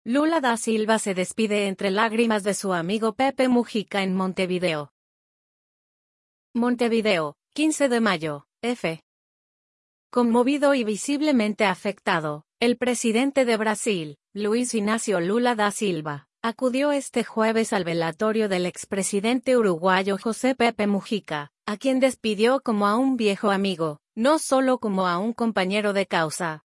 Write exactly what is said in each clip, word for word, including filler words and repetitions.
Lula da Silva se despide entre lágrimas de su amigo Pepe Mujica en Montevideo. Montevideo, quince de mayo, F. Conmovido y visiblemente afectado, el presidente de Brasil, Luiz Inácio Lula da Silva, acudió este jueves al velatorio del expresidente uruguayo José Pepe Mujica, a quien despidió como a un viejo amigo, no solo como a un compañero de causa.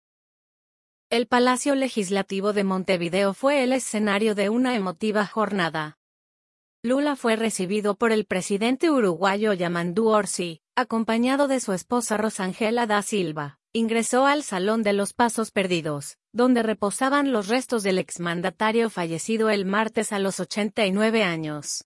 El Palacio Legislativo de Montevideo fue el escenario de una emotiva jornada. Lula fue recibido por el presidente uruguayo Yamandu Orsi, acompañado de su esposa Rosângela da Silva. Ingresó al Salón de los Pasos Perdidos, donde reposaban los restos del exmandatario fallecido el martes a los ochenta y nueve años.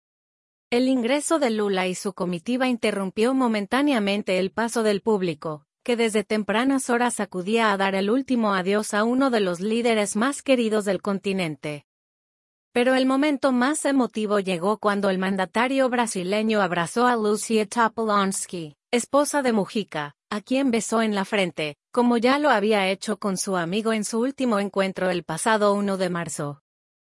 El ingreso de Lula y su comitiva interrumpió momentáneamente el paso del público, que desde tempranas horas acudía a dar el último adiós a uno de los líderes más queridos del continente. Pero el momento más emotivo llegó cuando el mandatario brasileño abrazó a Lúcia Topolonsky, esposa de Mujica, a quien besó en la frente, como ya lo había hecho con su amigo en su último encuentro el pasado uno de marzo.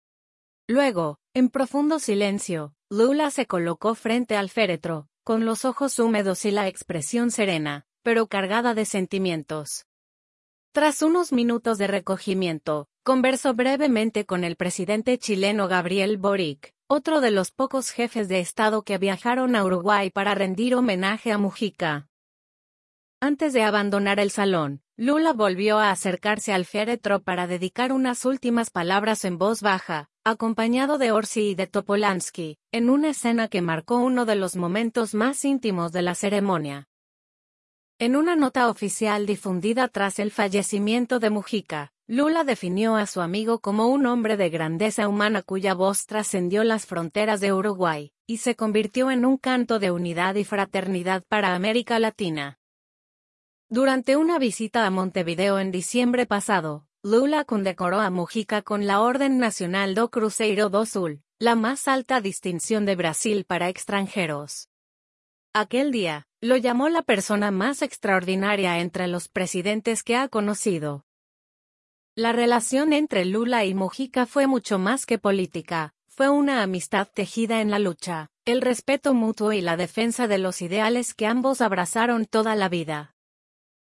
Luego, en profundo silencio, Lula se colocó frente al féretro, con los ojos húmedos y la expresión serena, pero cargada de sentimientos. Tras unos minutos de recogimiento, conversó brevemente con el presidente chileno Gabriel Boric, otro de los pocos jefes de Estado que viajaron a Uruguay para rendir homenaje a Mujica. Antes de abandonar el salón, Lula volvió a acercarse al féretro para dedicar unas últimas palabras en voz baja, acompañado de Orsi y de Topolansky, en una escena que marcó uno de los momentos más íntimos de la ceremonia. En una nota oficial difundida tras el fallecimiento de Mujica, Lula definió a su amigo como un hombre de grandeza humana cuya voz trascendió las fronteras de Uruguay, y se convirtió en un canto de unidad y fraternidad para América Latina. Durante una visita a Montevideo en diciembre pasado, Lula condecoró a Mujica con la Orden Nacional do Cruzeiro do Sul, la más alta distinción de Brasil para extranjeros. Aquel día, lo llamó la persona más extraordinaria entre los presidentes que ha conocido. La relación entre Lula y Mujica fue mucho más que política, fue una amistad tejida en la lucha, el respeto mutuo y la defensa de los ideales que ambos abrazaron toda la vida.